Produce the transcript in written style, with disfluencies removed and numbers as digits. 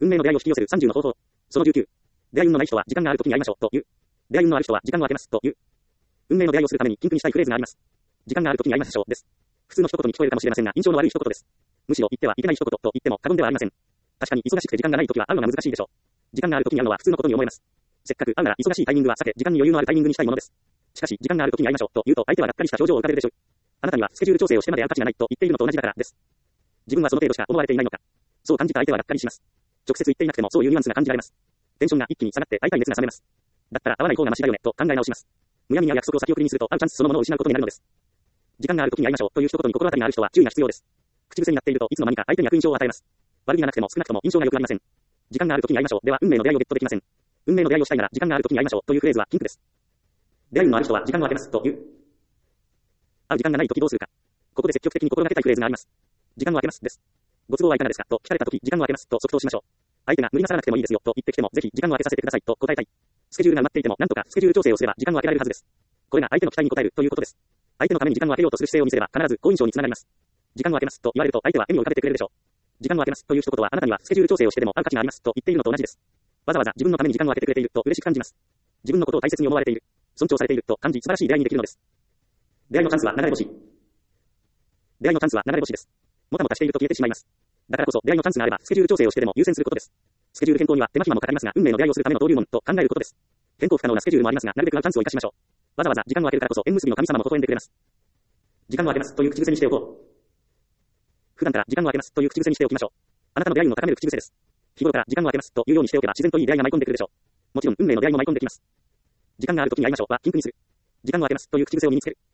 運命の出会いを引き寄せる30の方法。その19。出会い運のない人は時間がある時に会いましょうという。出会い運のある人は時間を空けますという。運命の出会いをするために禁句にしたいフレーズがあります。時間がある時に会いましょうです。普通の一言に聞こえるかもしれませんが、印象の悪い一言です。むしろ言ってはいけない一言と言っても過言ではありません。確かに忙しくて時間がない時は会うのが難しいでしょう。時間がある時に会うのは普通のことに思えます。せっかく会うなら忙しいタイミングは避け、時間に余裕のあるタイミングにしたいものです。しかし、時間がある時に会いましょうと言うと相手はがっかりした表情を浮かべるでしょう。あなたにはスケジュール調整をしてまで会う価値がないと言っているのと同じだからです。自分はその程度しか思われていないのか。そう感じた相手はがっかりします。直接言っていなくてもそういうニュアンスが感じられます。テンションが一気に下がって会いたい熱が冷めます。だったら会わない方がマシだよねと考え直します。むやみや約束を先送りにすると会うチャンスそのものを失うことになるのです。時間がある時に会いましょうという一言に心当たりがある人は注意が必要です。口癖になっているといつの間にか相手に悪印象を与えます。悪気がなくても少なくとも印象が良くなりません。時間がある時に会いましょうでは運命の出会いをゲットできません。運命の出会いをしたいなら時間がある時に会いましょうというフレーズは禁句です。出会いのある人は時間を空けますという。会う時間がない時どうするか。ここで積極的に心がけたいフレーズがあります。時間を空けますです。ご都合はいかがですかと聞かれた時時間を空けますと即答しましょう。相手が無理なさらなくてもいいですよと言ってきてもぜひ時間を空けさせてくださいと答えたい。スケジュールが埋まっていてもなんとかスケジュール調整をすれば時間を空けられるはずです。これが相手の期待に応えるということです。相手のために時間を空けようとする姿勢を見せれば必ず好印象につながります。時間を空けますと言われると相手は笑みを浮かべてくれるでしょう。時間を空けますという一言はあなたにはスケジュール調整をしてでも会う価値がありますと言っているのと同じです。わざわざ自分のために時間を空けてくれていると嬉しく感じます。自分のことを大切に思われている、尊重されていると感じ素晴らしい出会いにできるのです。出会いのチャンスは流れ星。出会いのチャンスは流れ星です。もたもたしていると消えてしまいます。だからこそ出会いのチャンスがあればスケジュール調整をしてでも優先することです。スケジュール変更には手間暇もかかりますが運命の出会いをするための登竜門と考えることです。変更不可能なスケジュールもありますがなるべく会うチャンスを生かしましょう。わざわざ時間を空けるからこそ縁結びの神様も微笑んでくれます。時間を空けますという口癖にしておこう。普段から時間を空けますという口癖にしておきましょう。あなたの出会い運を高める口癖です。日頃から時間を空けますというようにしておけば自然といい出会いが舞い込んでくるでしょう。もちろん運命の出会いも舞い込んできます。時間がある時に会いましょうは禁句にする。時間を空けますという口癖を身につける。